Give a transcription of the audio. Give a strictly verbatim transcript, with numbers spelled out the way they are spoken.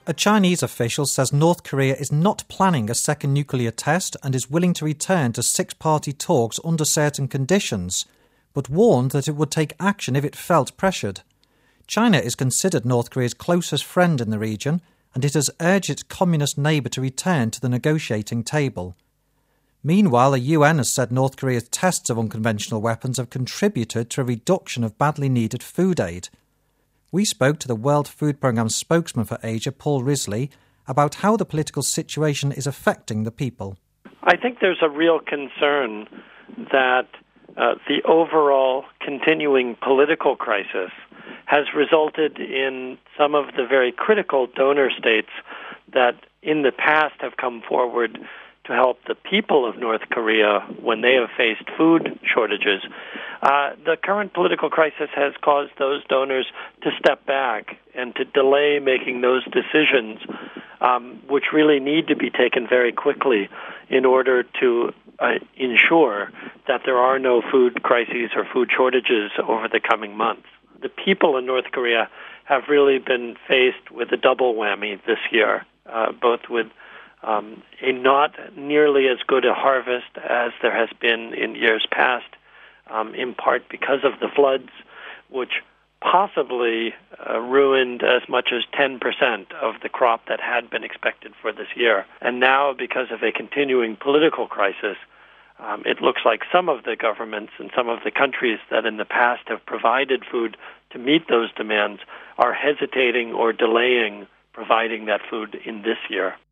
A Chinese official says North Korea is not planning a second nuclear test and is willing to return to six-party talks under certain conditions, but warned that it would take action if it felt pressured. China is considered North Korea's closest friend in the region, and it has urged its communist neighbour to return to the negotiating table. Meanwhile, the U N has said North Korea's tests of unconventional weapons have contributed to a reduction of badly needed food aid. We spoke to the World Food Programme's spokesman for Asia, Paul Risley, about how the political situation is affecting the people. I think there's a real concern that uh, the overall continuing political crisis has resulted in some of the very critical donor states that in the past have come forward to help the people of North Korea when they have faced food shortages. Uh, the current political crisis has caused those donors to step back and to delay making those decisions, um, which really need to be taken very quickly in order to uh, ensure that there are no food crises or food shortages over the coming months. The people in North Korea have really been faced with a double whammy this year, uh, both with Um, a not nearly as good a harvest as there has been in years past, um, in part because of the floods, which possibly uh, ruined as much as ten percent of the crop that had been expected for this year. And now, because of a continuing political crisis, um, it looks like some of the governments and some of the countries that in the past have provided food to meet those demands are hesitating or delaying providing that food in this year.